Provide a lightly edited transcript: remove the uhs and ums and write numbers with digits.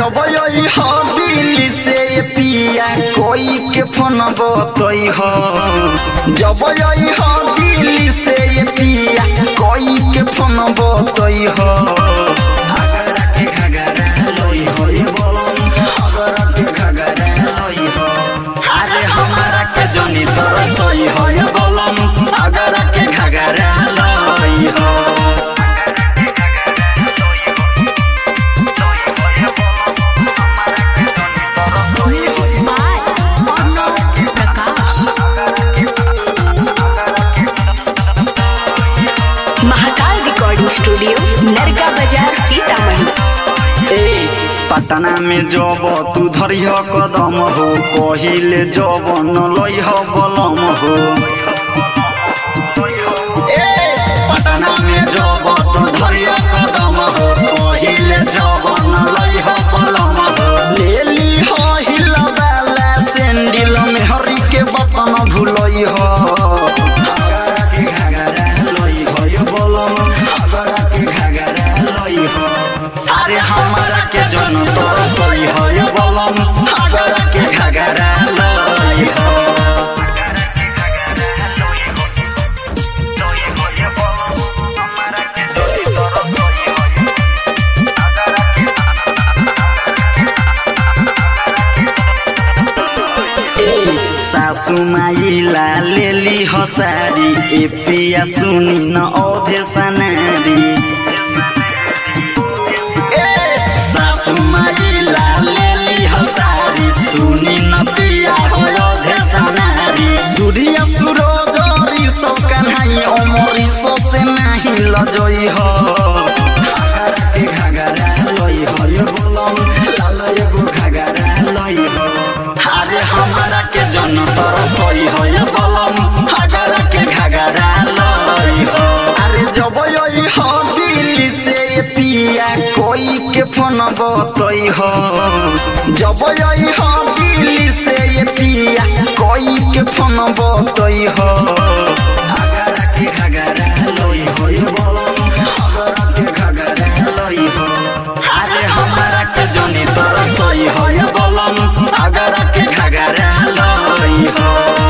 जब यही हो दिल्ली से ये पिया कोई के फोन बतई हो। जब यही हो दिल्ली से ये पिया कोई के फोन बतई हो। घगरा के घगरा लई हो ये बोलम, घगरा के घगरा लई हो। अरे हमारा के जोनी तरसई हो ये बोलम, घगरा के घगरा लई हो। महाकाल रिकॉर्डिंग स्टूडियो नरगा बाजार सीतामढ़ी। पटना में जब तू धरिह कदम हो, कहिले जब न लइह बलम हो। पटना में जब तू धरिह कदम हो, कहिले जब न लइह बलम हो। ले लीह हिला वाला सैंडल में हरी के बतन भूलई हो। घगरा के घगरा लई हो ये बलम, घगरा के घगरा लई हो। अरे हमारा के जन तरसई हो ये बलम, घगरा के घगरा लई हो। सासु माइला लेली हसारी, ए पिया सुनी न औधे सनारी। सासु माइला लेली हसारी, सुनी न पिया हो औधे सनारी। सूर्य सुरोदरी सो कन्हई अमरी सो से नहीं लजई हो। घगरा के घगरा लई हो ये बोलम, लाल एगो घगरा लई हो। अरे हमारा के जन तरसई हो ये बलम, घगरा के घगरा लई हो। अरे जब यही हो दिल्ली से ये पिया कोई के फोन बतई हो। जब यही हो दिल्ली से ये पिया कोई के फोन बतई हो।